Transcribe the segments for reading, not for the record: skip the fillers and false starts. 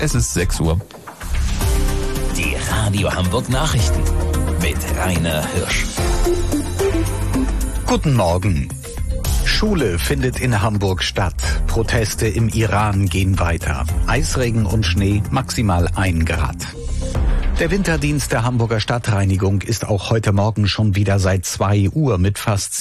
Es ist 6 Uhr. Die Radio Hamburg Nachrichten mit Rainer Hirsch. Guten Morgen. Schule findet in Hamburg statt. Proteste im Iran gehen weiter. Eisregen und Schnee, maximal 1 Grad. Der Winterdienst der Hamburger Stadtreinigung ist auch heute Morgen schon wieder seit 2 Uhr mit fast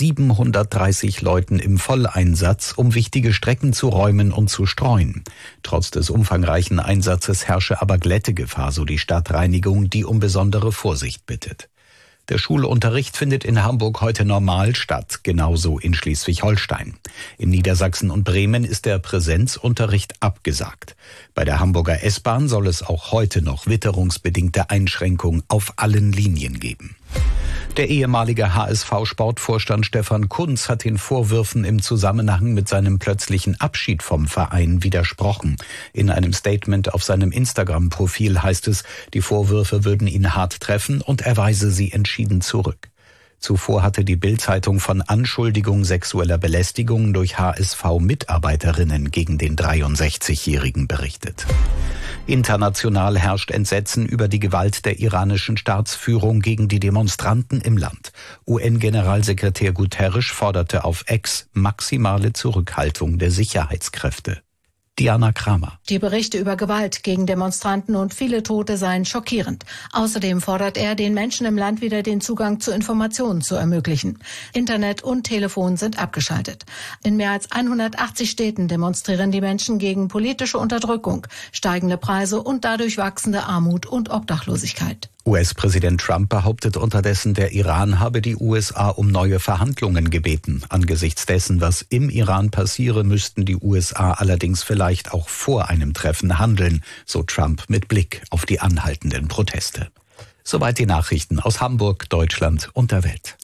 730 Leuten im Volleinsatz, um wichtige Strecken zu räumen und zu streuen. Trotz des umfangreichen Einsatzes herrsche aber Glättegefahr, so die Stadtreinigung, die um besondere Vorsicht bittet. Der Schulunterricht findet in Hamburg heute normal statt, genauso in Schleswig-Holstein. In Niedersachsen und Bremen ist der Präsenzunterricht abgesagt. Bei der Hamburger S-Bahn soll es auch heute noch witterungsbedingte Einschränkungen auf allen Linien geben. Der ehemalige HSV-Sportvorstand Stefan Kuntz hat den Vorwürfen im Zusammenhang mit seinem plötzlichen Abschied vom Verein widersprochen. In einem Statement auf seinem Instagram-Profil heißt es, die Vorwürfe würden ihn hart treffen und er weise sie entschieden zurück. Zuvor hatte die Bild-Zeitung von Anschuldigung sexueller Belästigung durch HSV-Mitarbeiterinnen gegen den 63-Jährigen berichtet. International herrscht Entsetzen über die Gewalt der iranischen Staatsführung gegen die Demonstranten im Land. UN-Generalsekretär Guterres forderte auf X maximale Zurückhaltung der Sicherheitskräfte. Diana Kramer. Die Berichte über Gewalt gegen Demonstranten und viele Tote seien schockierend. Außerdem fordert er, den Menschen im Land wieder den Zugang zu Informationen zu ermöglichen. Internet und Telefon sind abgeschaltet. In mehr als 180 Städten demonstrieren die Menschen gegen politische Unterdrückung, steigende Preise und dadurch wachsende Armut und Obdachlosigkeit. US-Präsident Trump behauptet unterdessen, der Iran habe die USA um neue Verhandlungen gebeten. Angesichts dessen, was im Iran passiere, müssten die USA allerdings vielleicht auch vor einem Treffen handeln, so Trump mit Blick auf die anhaltenden Proteste. Soweit die Nachrichten aus Hamburg, Deutschland und der Welt.